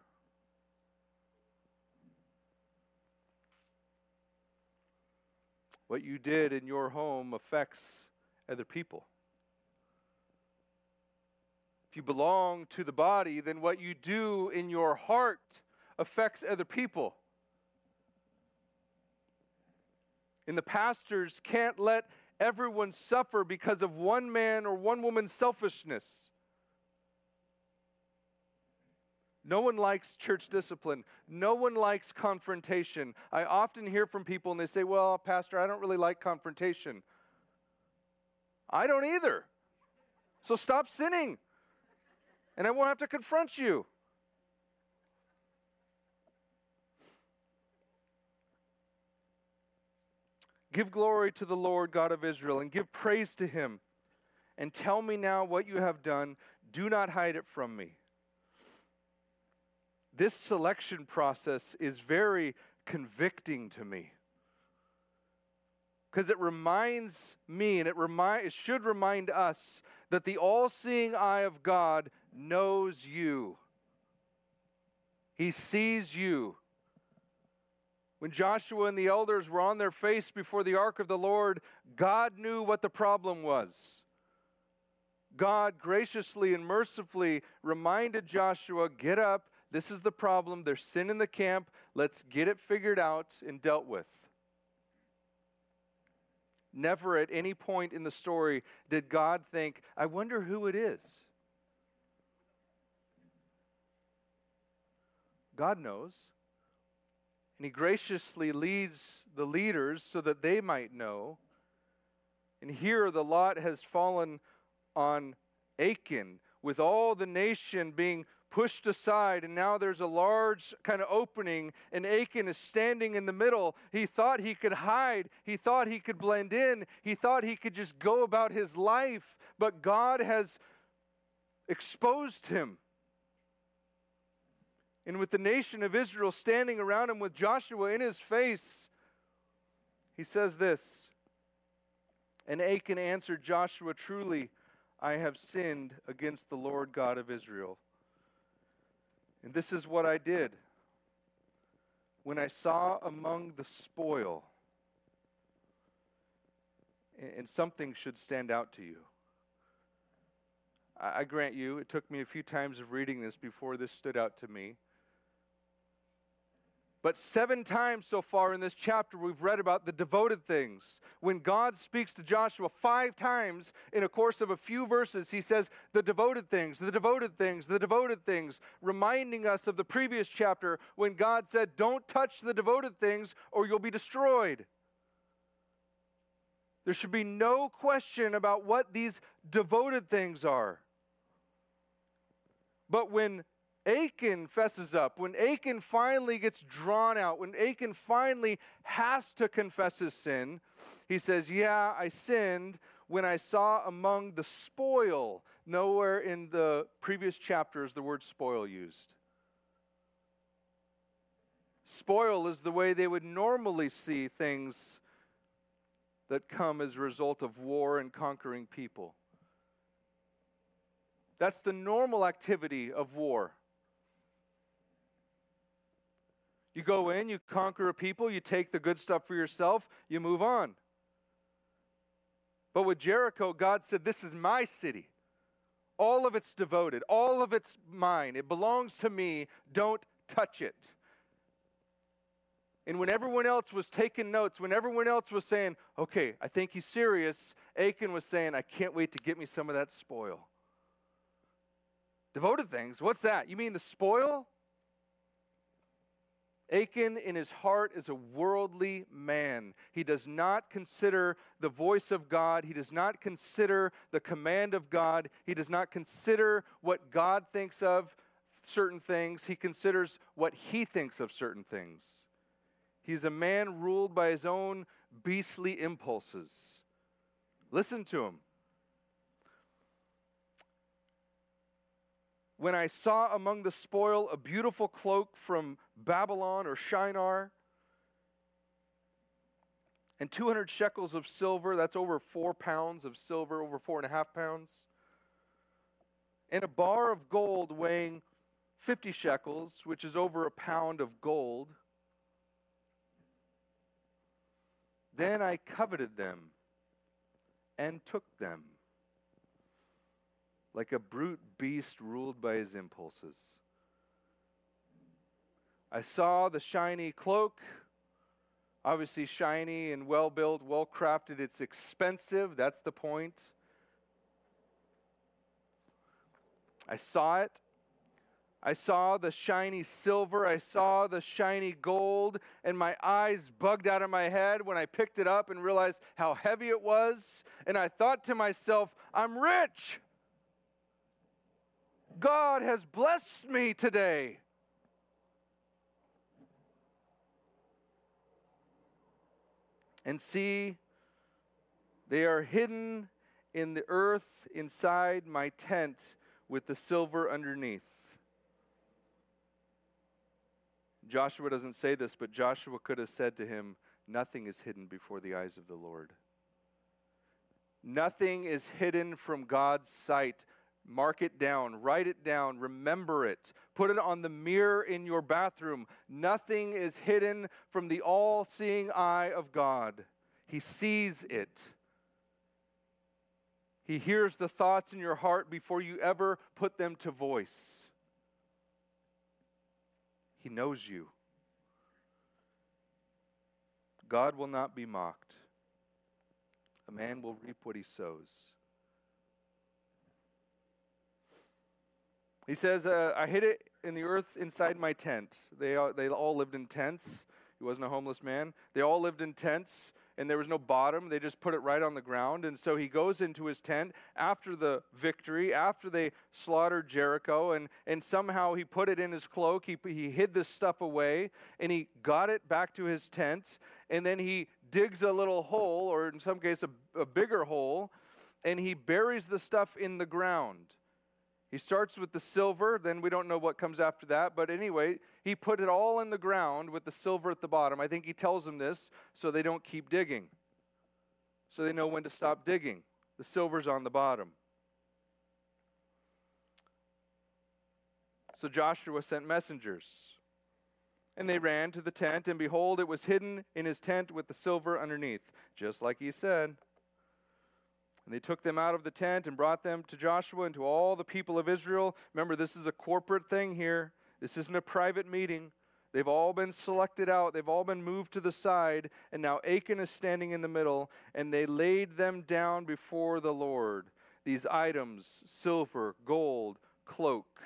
What you did in your home affects other people. If you belong to the body, then what you do in your heart affects other people. And the pastors can't let everyone suffer because of one man or one woman's selfishness. No one likes church discipline. No one likes confrontation. I often hear from people and they say, well, Pastor, I don't really like confrontation. I don't either. So stop sinning, and I won't have to confront you. Give glory to the Lord God of Israel, and give praise to him. And tell me now what you have done. Do not hide it from me. This selection process is very convicting to me, because it reminds me, and it should remind us, that the all-seeing eye of God knows you. He sees you. When Joshua and the elders were on their face before the ark of the Lord, God knew what the problem was. God graciously and mercifully reminded Joshua, get up. This is the problem. There's sin in the camp. Let's get it figured out and dealt with. Never at any point in the story did God think, I wonder who it is. God knows. And he graciously leads the leaders so that they might know. And here the lot has fallen on Achan, with all the nation being pushed aside, and now there's a large kind of opening, and Achan is standing in the middle. He thought he could hide. He thought he could blend in. He thought he could just go about his life, but God has exposed him. And with the nation of Israel standing around him, with Joshua in his face, he says this, and Achan answered Joshua, truly, I have sinned against the Lord God of Israel. And this is what I did. When I saw among the spoil, and something should stand out to you. I grant you, it took me a few times of reading this before this stood out to me. But 7 times so far in this chapter, we've read about the devoted things. When God speaks to Joshua 5 times in a course of a few verses, he says, the devoted things, the devoted things, the devoted things, reminding us of the previous chapter when God said, don't touch the devoted things or you'll be destroyed. There should be no question about what these devoted things are. But when Achan fesses up, when Achan finally gets drawn out, when Achan finally has to confess his sin, he says, yeah, I sinned when I saw among the spoil. Nowhere in the previous chapter is the word spoil used. Spoil is the way they would normally see things that come as a result of war and conquering people. That's the normal activity of war. You go in, you conquer a people, you take the good stuff for yourself, you move on. But with Jericho, God said, this is my city. All of it's devoted. All of it's mine. It belongs to me. Don't touch it. And when everyone else was taking notes, when everyone else was saying, okay, I think he's serious, Achan was saying, I can't wait to get me some of that spoil. Devoted things? What's that? You mean the spoil? Achan in his heart is a worldly man. He does not consider the voice of God. He does not consider the command of God. He does not consider what God thinks of certain things. He considers what he thinks of certain things. He's a man ruled by his own beastly impulses. Listen to him. When I saw among the spoil a beautiful cloak from Babylon or Shinar, and 200 shekels of silver, that's over 4 pounds of silver, over 4.5 pounds, and a bar of gold weighing 50 shekels, which is over a pound of gold. Then I coveted them and took them, like a brute beast ruled by his impulses. I saw the shiny cloak, obviously shiny and well-built, well-crafted. It's expensive, that's the point. I saw it. I saw the shiny silver, I saw the shiny gold, and my eyes bugged out of my head when I picked it up and realized how heavy it was. And I thought to myself, I'm rich. God has blessed me today. And see, they are hidden in the earth inside my tent with the silver underneath. Joshua doesn't say this, but Joshua could have said to him, nothing is hidden before the eyes of the Lord. Nothing is hidden from God's sight. Mark it down, write it down, remember it. Put it on the mirror in your bathroom. Nothing is hidden from the all-seeing eye of God. He sees it. He hears the thoughts in your heart before you ever put them to voice. He knows you. God will not be mocked. A man will reap what he sows. He says, I hid it in the earth inside my tent. They all lived in tents. He wasn't a homeless man. They all lived in tents, and there was no bottom. They just put it right on the ground. And so he goes into his tent after the victory, after they slaughtered Jericho, and somehow he put it in his cloak. He hid this stuff away, and he got it back to his tent, and then he digs a little hole, or in some case a bigger hole, and he buries the stuff in the ground. He starts with the silver, then we don't know what comes after that, but anyway, he put it all in the ground with the silver at the bottom. I think he tells them this so they don't keep digging, so they know when to stop digging. The silver's on the bottom. So Joshua sent messengers, and they ran to the tent, and behold, it was hidden in his tent with the silver underneath, just like he said. And they took them out of the tent and brought them to Joshua and to all the people of Israel. Remember, this is a corporate thing here. This isn't a private meeting. They've all been selected out. They've all been moved to the side. And now Achan is standing in the middle. And they laid them down before the Lord. These items, silver, gold, cloak.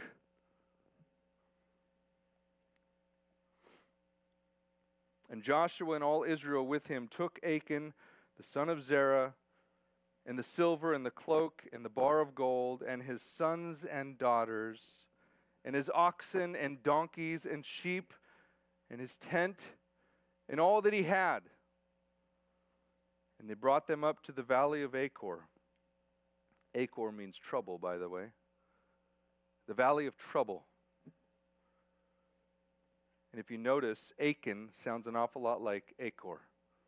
And Joshua and all Israel with him took Achan, the son of Zerah, and the silver and the cloak and the bar of gold and his sons and daughters and his oxen and donkeys and sheep and his tent and all that he had. And they brought them up to the valley of Achor. Achor means trouble, by the way. The valley of trouble. And if you notice, Achan sounds an awful lot like Achor,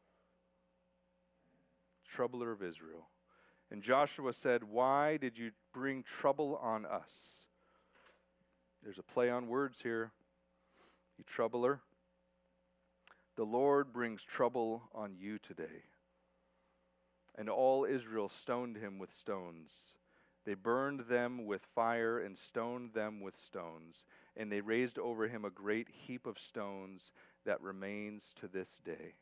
troubler of Israel. And Joshua said, why did you bring trouble on us? There's a play on words here. You troubler. The Lord brings trouble on you today. And all Israel stoned him with stones. They burned them with fire and stoned them with stones. And they raised over him a great heap of stones that remains to this day.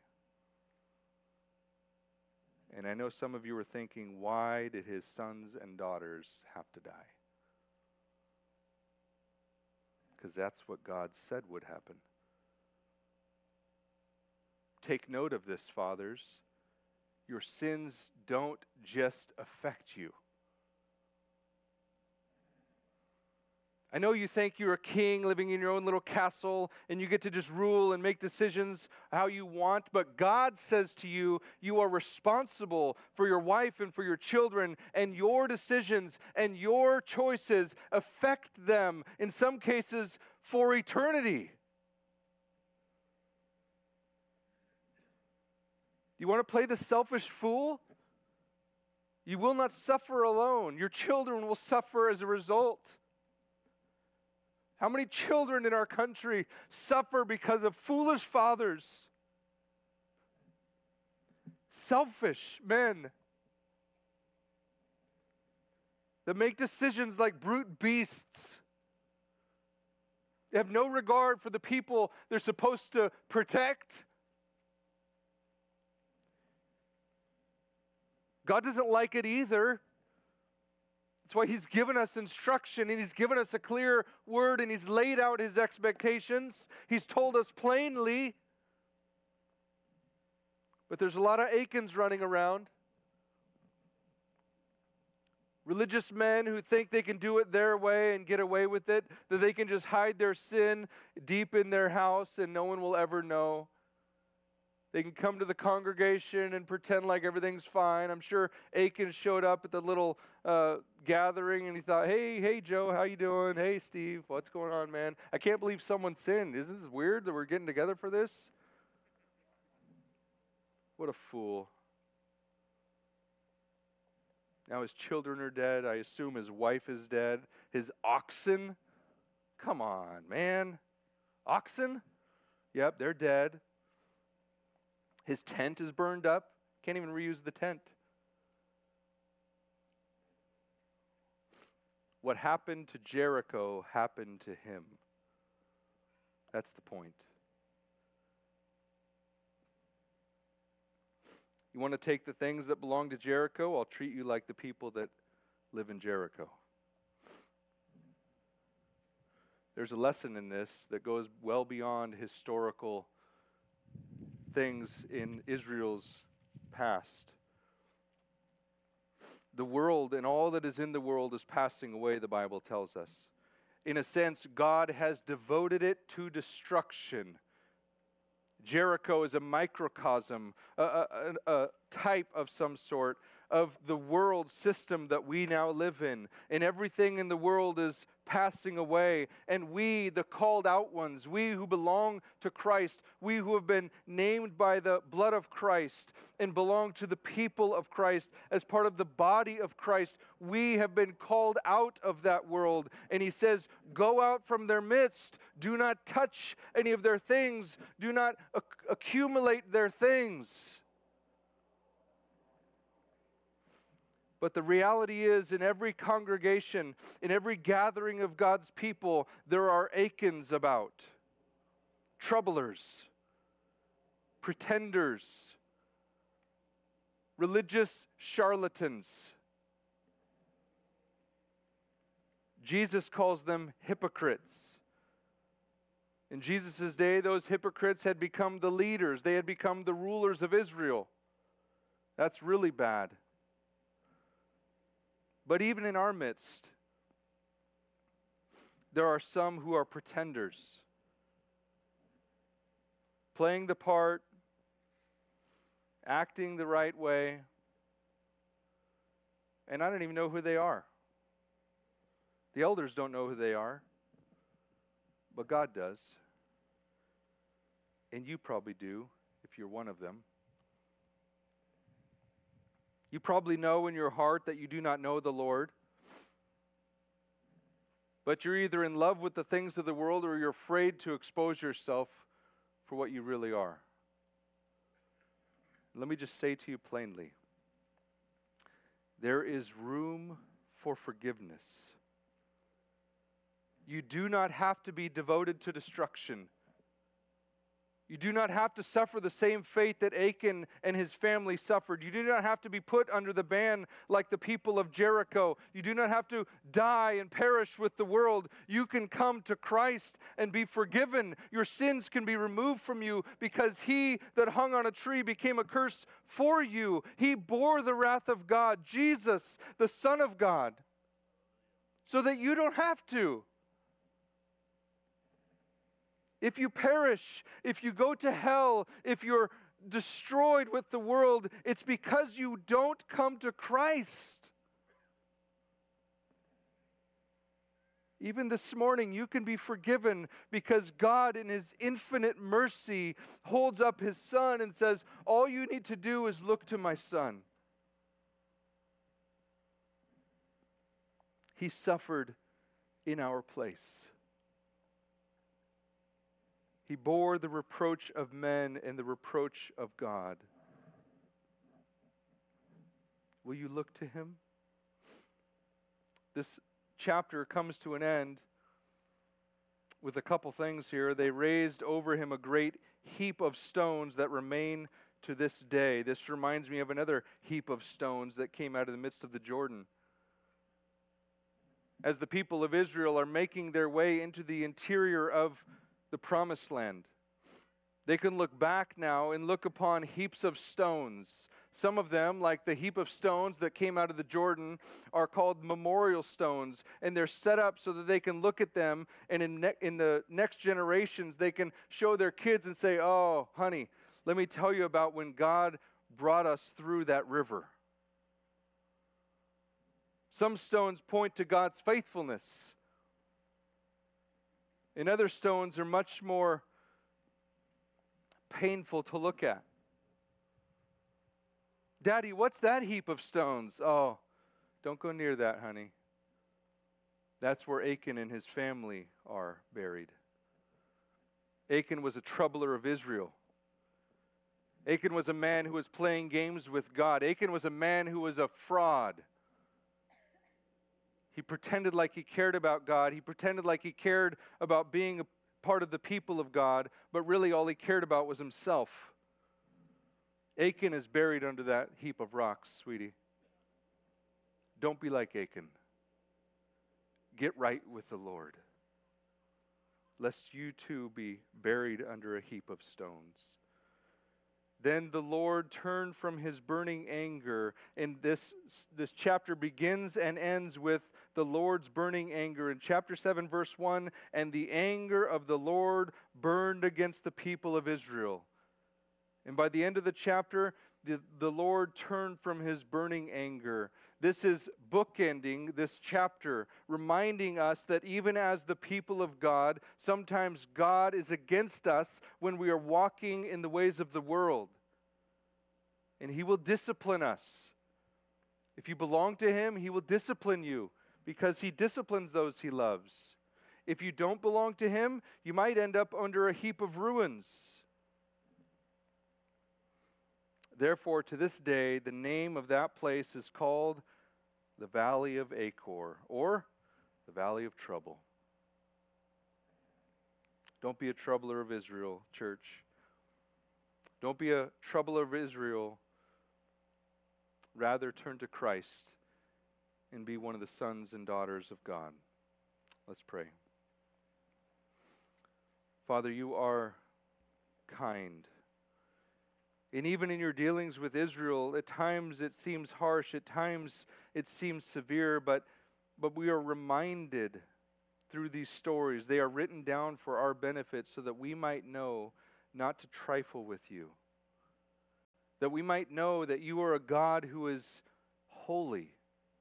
And I know some of you are thinking, why did his sons and daughters have to die? Because that's what God said would happen. Take note of this, fathers. Your sins don't just affect you. I know you think you're a king living in your own little castle and you get to just rule and make decisions how you want, but God says to you, you are responsible for your wife and for your children, and your decisions and your choices affect them, in some cases, for eternity. You want to play the selfish fool? You will not suffer alone. Your children will suffer as a result. How many children in our country suffer because of foolish fathers? Selfish men that make decisions like brute beasts. They have no regard for the people they're supposed to protect. God doesn't like it either. That's why He's given us instruction, and He's given us a clear word, and He's laid out His expectations. He's told us plainly. But there's a lot of Achans running around. Religious men who think they can do it their way and get away with it, that they can just hide their sin deep in their house and no one will ever know. They can come to the congregation and pretend like everything's fine. I'm sure Achan showed up at the little gathering and he thought, hey, Joe, how you doing? Hey, Steve, what's going on, man? I can't believe someone sinned. Isn't this weird that we're getting together for this? What a fool. Now his children are dead. I assume his wife is dead. His oxen? Come on, man. Oxen? Yep, they're dead. His tent is burned up. Can't even reuse the tent. What happened to Jericho happened to him. That's the point. You want to take the things that belong to Jericho? I'll treat you like the people that live in Jericho. There's a lesson in this that goes well beyond historical things in Israel's past. The world and all that is in the world is passing away, the Bible tells us. In a sense, God has devoted it to destruction. Jericho is a microcosm, a type of some sort of the world system that we now live in. And everything in the world is passing away. And we, the called out ones, we who belong to Christ, we who have been named by the blood of Christ and belong to the people of Christ as part of the body of Christ, we have been called out of that world. And He says, go out from their midst. Do not touch any of their things. Do not accumulate their things. But the reality is, in every congregation, in every gathering of God's people, there are Achans about. Troublers, pretenders, religious charlatans. Jesus calls them hypocrites. In Jesus' day, those hypocrites had become the leaders. They had become the rulers of Israel. That's really bad. But even in our midst, there are some who are pretenders, playing the part, acting the right way, and I don't even know who they are. The elders don't know who they are, but God does. And you probably do, if you're one of them. You probably know in your heart that you do not know the Lord. But you're either in love with the things of the world or you're afraid to expose yourself for what you really are. Let me just say to you plainly, there is room for forgiveness. You do not have to be devoted to destruction. You do not have to suffer the same fate that Achan and his family suffered. You do not have to be put under the ban like the people of Jericho. You do not have to die and perish with the world. You can come to Christ and be forgiven. Your sins can be removed from you because He that hung on a tree became a curse for you. He bore the wrath of God, Jesus, the Son of God, so that you don't have to. If you perish, if you go to hell, if you're destroyed with the world, it's because you don't come to Christ. Even this morning, you can be forgiven because God, in His infinite mercy, holds up His Son and says, all you need to do is look to my Son. He suffered in our place. He bore the reproach of men and the reproach of God. Will you look to Him? This chapter comes to an end with a couple things here. They raised over him a great heap of stones that remain to this day. This reminds me of another heap of stones that came out of the midst of the Jordan. As the people of Israel are making their way into the interior of the Promised Land, they can look back now and look upon heaps of stones. Some of them, like the heap of stones that came out of the Jordan, are called memorial stones, and they're set up so that they can look at them, and in the next generations, they can show their kids and say, oh, honey, let me tell you about when God brought us through that river. Some stones point to God's faithfulness, and other stones are much more painful to look at. Daddy, what's that heap of stones? Oh, don't go near that, honey. That's where Achan and his family are buried. Achan was a troubler of Israel. Achan was a man who was playing games with God. Achan was a man who was a fraud. He pretended like he cared about God. He pretended like he cared about being a part of the people of God, but really all he cared about was himself. Achan is buried under that heap of rocks, sweetie. Don't be like Achan. Get right with the Lord, lest you too be buried under a heap of stones. Then the Lord turned from His burning anger, and this chapter begins and ends with the Lord's burning anger. In chapter 7, verse 1, and the anger of the Lord burned against the people of Israel. And by the end of the chapter, the Lord turned from His burning anger. This is bookending this chapter, reminding us that even as the people of God, sometimes God is against us when we are walking in the ways of the world. And He will discipline us. If you belong to Him, He will discipline you because He disciplines those He loves. If you don't belong to Him, you might end up under a heap of ruins. Therefore, to this day, the name of that place is called the Valley of Achor, or the Valley of Trouble. Don't be a troubler of Israel, church. Don't be a troubler of Israel. Rather, turn to Christ and be one of the sons and daughters of God. Let's pray. Father, you are kind. And even in your dealings with Israel, at times it seems harsh, at times it seems severe, but we are reminded through these stories. They are written down for our benefit so that we might know not to trifle with you. That we might know that you are a God who is holy.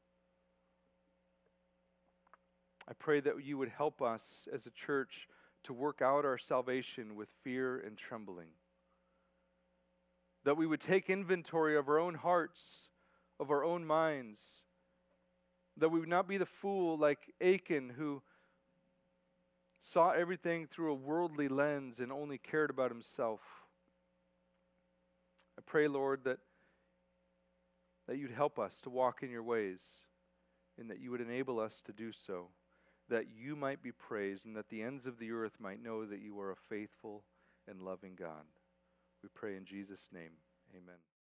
I pray that you would help us as a church to work out our salvation with fear and trembling. That we would take inventory of our own hearts, of our own minds. That we would not be the fool like Achan who saw everything through a worldly lens and only cared about himself. I pray, Lord, that you'd help us to walk in your ways and that you would enable us to do so, that you might be praised and that the ends of the earth might know that you are a faithful and loving God. We pray in Jesus' name. Amen.